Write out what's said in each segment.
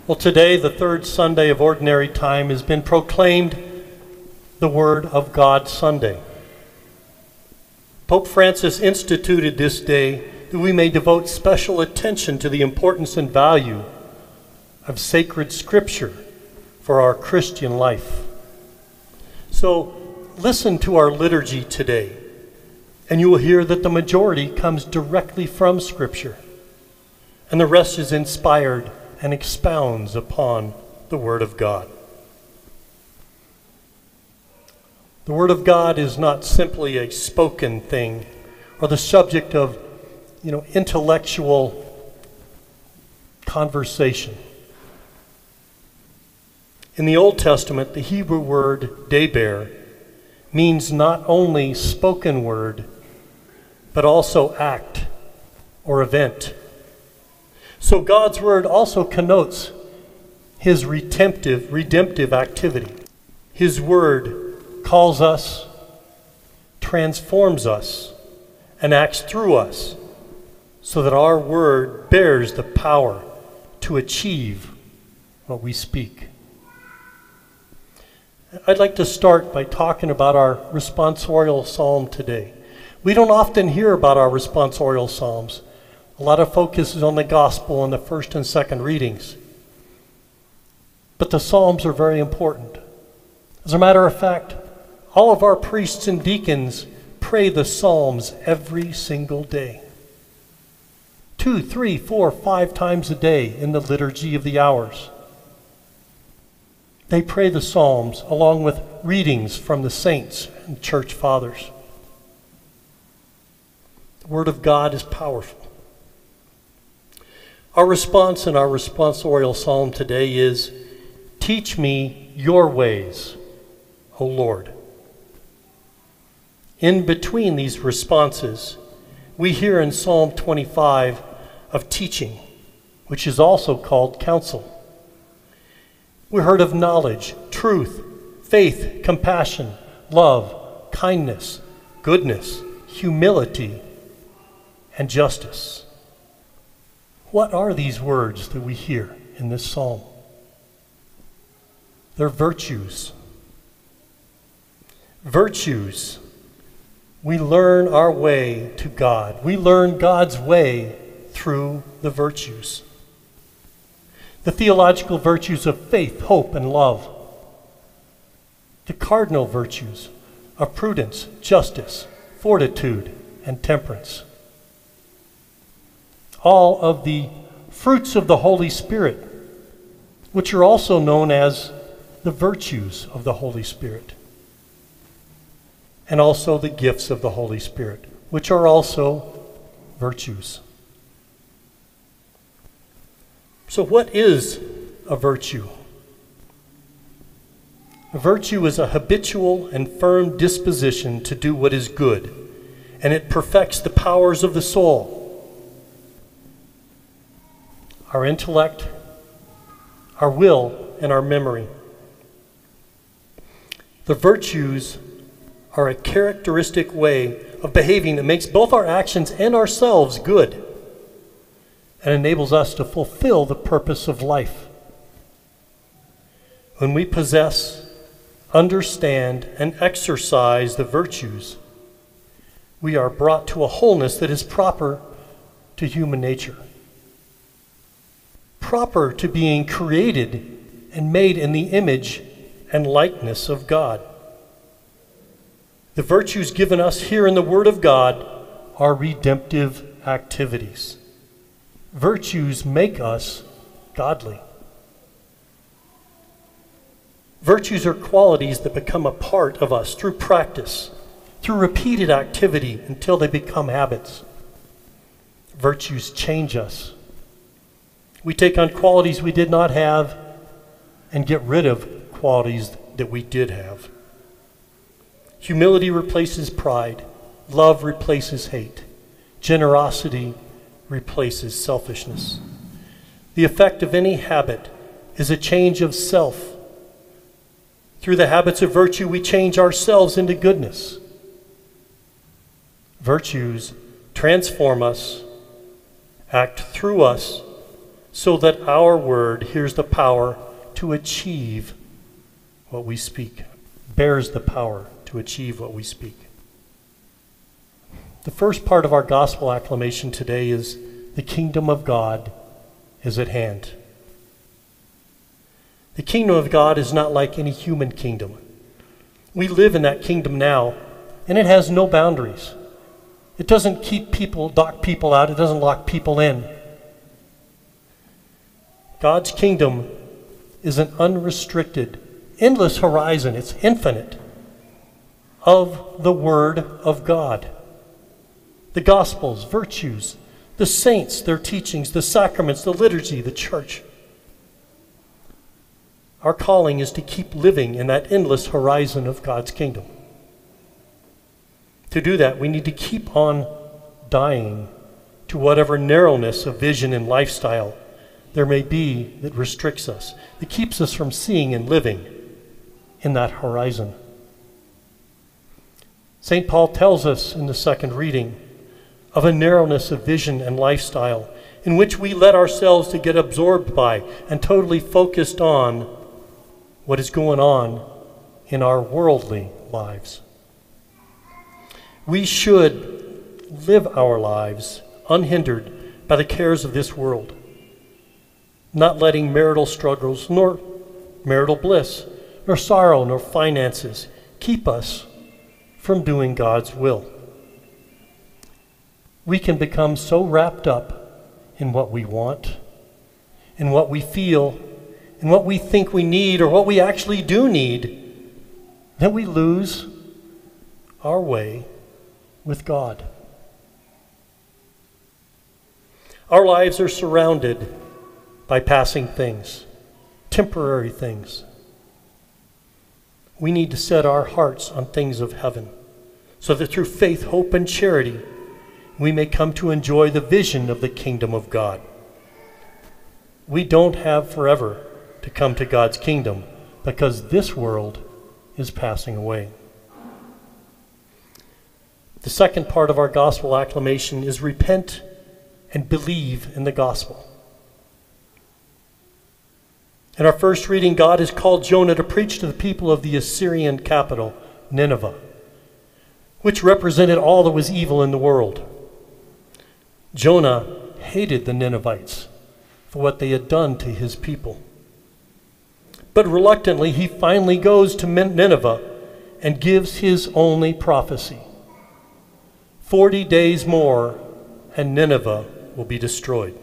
Well, today, the third Sunday of Ordinary Time, has been proclaimed the Word of God Sunday. Pope Francis instituted this day that we may devote special attention to the importance and value of sacred Scripture for our Christian life. So, listen to our liturgy today, and you will hear that the majority comes directly from Scripture, and the rest is inspired and expounds upon the Word of God. The Word of God is not simply a spoken thing or the subject of, intellectual conversation. In the Old Testament, the Hebrew word deber means not only spoken word, but also act or event. So God's word also connotes his redemptive activity. His word calls us, transforms us, and acts through us so that our word bears the power to achieve what we speak. I'd like to start by talking about our responsorial psalm today. We don't often hear about our responsorial psalms. A lot of focus is on the gospel and the first and second readings. But the Psalms are very important. As a matter of fact, all of our priests and deacons pray the Psalms every single day. 2, 3, 4, 5 times a day in the liturgy of the hours. They pray the Psalms along with readings from the saints and church fathers. The Word of God is powerful. Our response in our responsorial psalm today is, "Teach me your ways, O Lord." In between these responses, we hear in Psalm 25 of teaching, which is also called counsel. We heard of knowledge, truth, faith, compassion, love, kindness, goodness, humility, and justice. What are these words that we hear in this psalm? They're virtues. Virtues. We learn our way to God. We learn God's way through the virtues. The theological virtues of faith, hope, and love. The cardinal virtues of prudence, justice, fortitude, and temperance. All of the fruits of the Holy Spirit, which are also known as the virtues of the Holy Spirit. And also the gifts of the Holy Spirit, which are also virtues. So what is a virtue? A virtue is a habitual and firm disposition to do what is good, and it perfects the powers of the soul. Our intellect, our will, and our memory. The virtues are a characteristic way of behaving that makes both our actions and ourselves good and enables us to fulfill the purpose of life. When we possess, understand, and exercise the virtues, we are brought to a wholeness that is proper to human nature. Proper to being created and made in the image and likeness of God. The virtues given us here in the Word of God are redemptive activities. Virtues make us godly. Virtues are qualities that become a part of us through practice, through repeated activity until they become habits. Virtues change us. We take on qualities we did not have and get rid of qualities that we did have. Humility replaces pride. Love replaces hate. Generosity replaces selfishness. The effect of any habit is a change of self. Through the habits of virtue, we change ourselves into goodness. Virtues transform us, act through us, so that our word hears the power to achieve what we speak, bears the power to achieve what we speak. The first part of our gospel acclamation today is the kingdom of God is at hand. The kingdom of God is not like any human kingdom. We live in that kingdom now, and it has no boundaries. It doesn't lock people out. It doesn't lock people in. God's kingdom is an unrestricted, endless horizon. It's infinite of the Word of God. The Gospels, virtues, the saints, their teachings, the sacraments, the liturgy, the church. Our calling is to keep living in that endless horizon of God's kingdom. To do that, we need to keep on dying to whatever narrowness of vision and lifestyle there may be that restricts us, that keeps us from seeing and living in that horizon. St. Paul tells us in the second reading of a narrowness of vision and lifestyle in which we let ourselves to get absorbed by and totally focused on what is going on in our worldly lives. We should live our lives unhindered by the cares of this world, not letting marital struggles, nor marital bliss, nor sorrow, nor finances keep us from doing God's will. We can become so wrapped up in what we want, in what we feel, in what we think we need, or what we actually do need, that we lose our way with God. Our lives are surrounded by passing things, temporary things. We need to set our hearts on things of heaven, so that through faith, hope, and charity, we may come to enjoy the vision of the kingdom of God. We don't have forever to come to God's kingdom because this world is passing away. The second part of our gospel acclamation is repent and believe in the gospel. In our first reading, God has called Jonah to preach to the people of the Assyrian capital, Nineveh, which represented all that was evil in the world. Jonah hated the Ninevites for what they had done to his people. But reluctantly, he finally goes to Nineveh and gives his only prophecy. 40 days more, and Nineveh will be destroyed.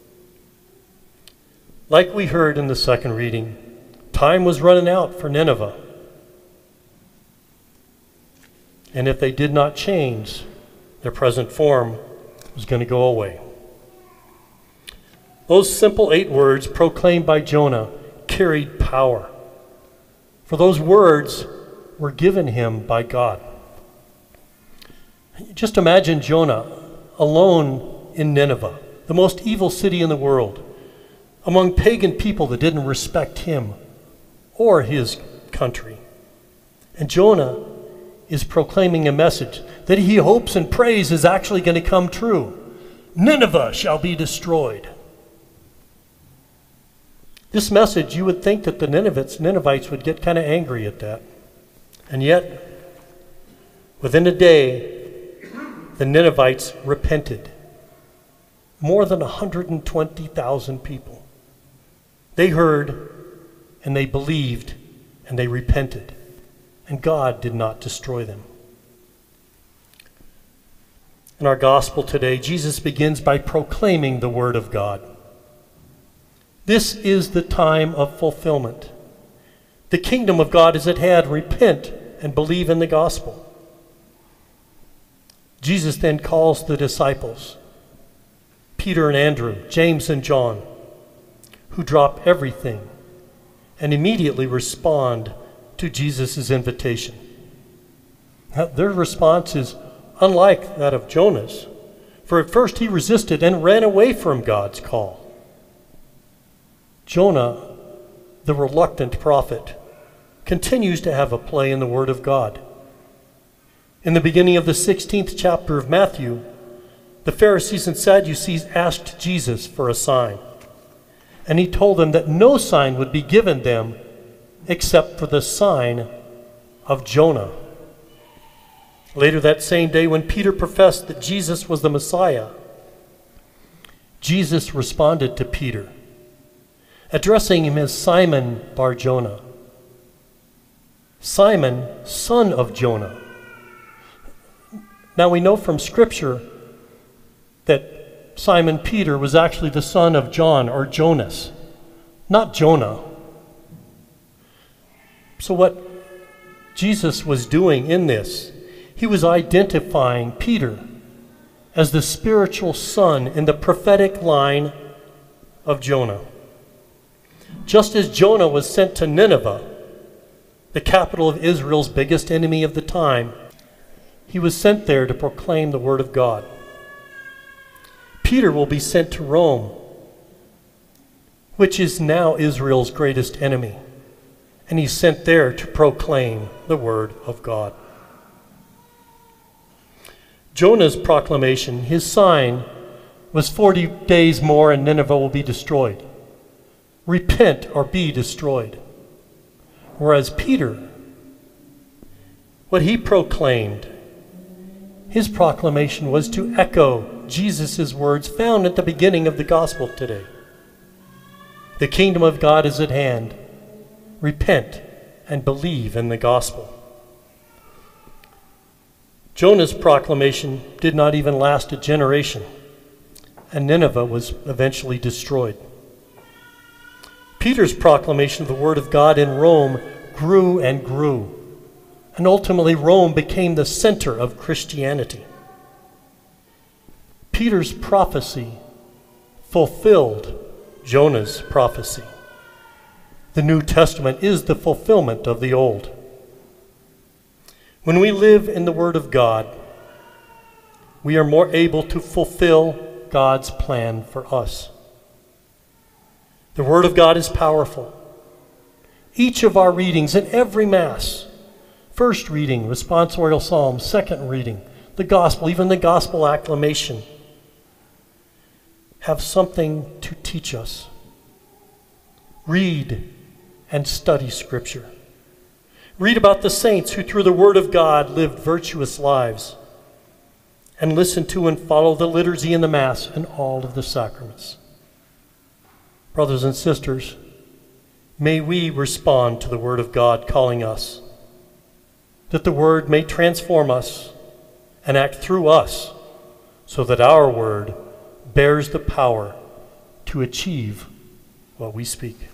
Like we heard in the second reading, time was running out for Nineveh. And if they did not change, their present form was going to go away. Those simple 8 words proclaimed by Jonah carried power, for those words were given him by God. Just imagine Jonah alone in Nineveh, the most evil city in the world, among pagan people that didn't respect him or his country. And Jonah is proclaiming a message that he hopes and prays is actually going to come true. Nineveh shall be destroyed. This message, you would think that the Ninevites would get kind of angry at that. And yet, within a day, the Ninevites repented. More than 120,000 people. They heard, and they believed, and they repented. And God did not destroy them. In our gospel today, Jesus begins by proclaiming the word of God. This is the time of fulfillment. The kingdom of God is at hand. Repent and believe in the gospel. Jesus then calls the disciples, Peter and Andrew, James and John, who drop everything and immediately respond to Jesus' invitation. Now, their response is unlike that of Jonah's, for at first he resisted and ran away from God's call. Jonah, the reluctant prophet, continues to have a play in the Word of God. In the beginning of the 16th chapter of Matthew, the Pharisees and Sadducees asked Jesus for a sign. And he told them that no sign would be given them except for the sign of Jonah. Later that same day, when Peter professed that Jesus was the Messiah, Jesus responded to Peter, addressing him as Simon Bar-Jonah. Simon, son of Jonah. Now we know from Scripture that Simon Peter was actually the son of John or Jonas, not Jonah. So what Jesus was doing in this, he was identifying Peter as the spiritual son in the prophetic line of Jonah. Just as Jonah was sent to Nineveh, the capital of Israel's biggest enemy of the time, he was sent there to proclaim the word of God. Peter will be sent to Rome, which is now Israel's greatest enemy, and he's sent there to proclaim the word of God. Jonah's proclamation, his sign, was 40 days more and Nineveh will be destroyed. Repent or be destroyed. Whereas Peter, what he proclaimed, his proclamation was to echo Jesus' words found at the beginning of the gospel today. The kingdom of God is at hand. Repent and believe in the gospel. Jonah's proclamation did not even last a generation, and Nineveh was eventually destroyed. Peter's proclamation of the word of God in Rome grew and grew, and ultimately Rome became the center of Christianity. Peter's prophecy fulfilled Jonah's prophecy. The New Testament is the fulfillment of the Old. When we live in the Word of God, we are more able to fulfill God's plan for us. The Word of God is powerful. Each of our readings in every Mass, first reading, responsorial psalm, second reading, the gospel, even the gospel acclamation, have something to teach us. Read and study Scripture. Read about the saints who through the Word of God lived virtuous lives, and listen to and follow the liturgy and the Mass and all of the sacraments. Brothers and sisters, may we respond to the Word of God calling us, that the Word may transform us and act through us, so that our word bears the power to achieve what we speak.